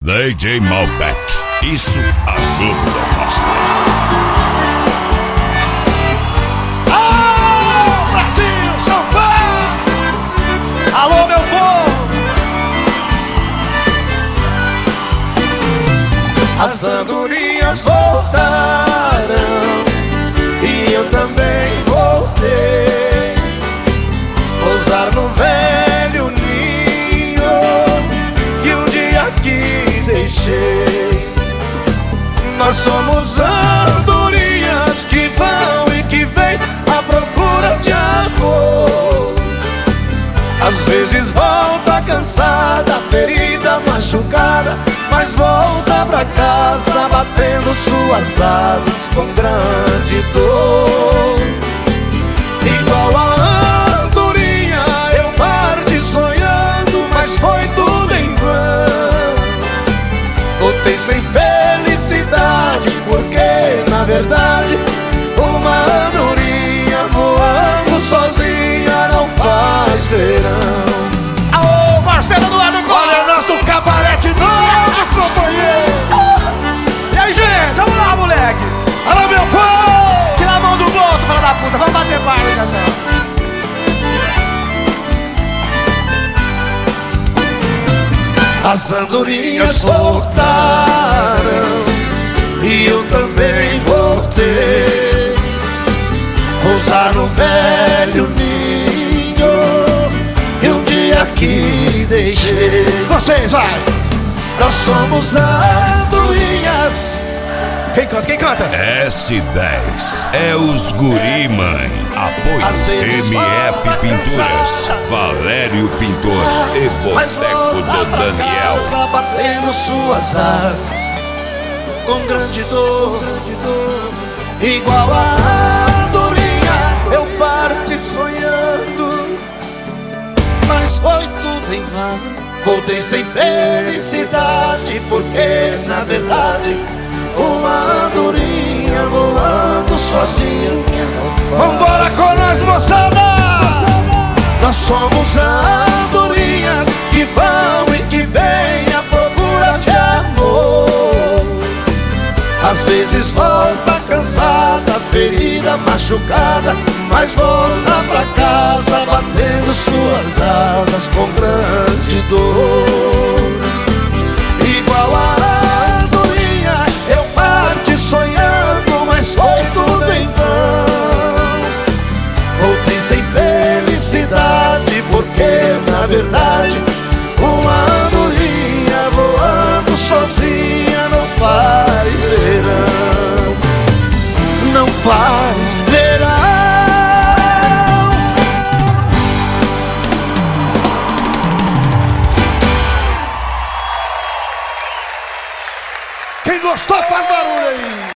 DJ Malbec, isso a Globo não mostra. Alô, Brasil, São Paulo! Alô, meu povo! As andorinhas voltaram e eu também voltei. Pousar no velho ninho que um dia aqui deixei. Nós somos andorinhas que vão e que vêm à procura de amor. Às vezes volta cansada, ferida, machucada, mas volta pra casa batendo suas asas com grande dor. Igual a andorinha eu parti sonhando, mas foi tudo em vão. Voltei sem felicidade, porque na verdade uma andorinha voando sozinha não faz verão. Aô, Marcelo do lado do Olha nós do cabaré de novo, companheiro! E aí, gente, vamos lá, moleque! Alô, meu povo! Tira a mão do bolso, filha da puta, vamos bater palma, Casal. As andorinhas voltaram e eu também voltei. Pousar no velho ninho e um dia aqui deixei. Vocês, vai! Nós somos andorinhas. Quem canta? Quem canta? S10 é os guri, mãe. Apoio Às vezes MF volta Pinturas, cansada, Valério Pintor e mas Boteco volta do pra Daniel. casa batendo suas asas com grande dor. Igual a andorinha eu parti sonhando, mas foi tudo em vão. Voltei sem felicidade, porque na verdade uma andorinha voando sozinha. Vambora com nós, moçada! Nós somos andorinhas que vão e que vêm à procura de amor. Às vezes volta cansada, ferida, machucada, mas volta pra casa batendo suas asas com grande dor. Igual a andorinha eu parti sonhando, mas foi tudo em vão. Voltei sem felicidade, porque na verdade uma andorinha voando sozinha não faz verão. Não faz verão. Quem gostou faz barulho aí.